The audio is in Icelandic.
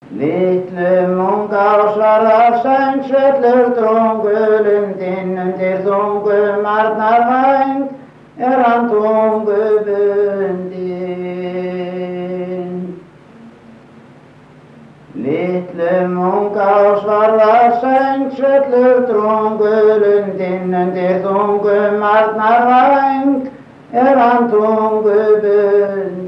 Litlum unga á svarðarsæng svellur drungulundinn undir þungum arnarvæng hann tungu bundinn. Litlum unga á svarðarsæng svellur drungulundinn undir þungum arnarvæng hann tungu bundinn.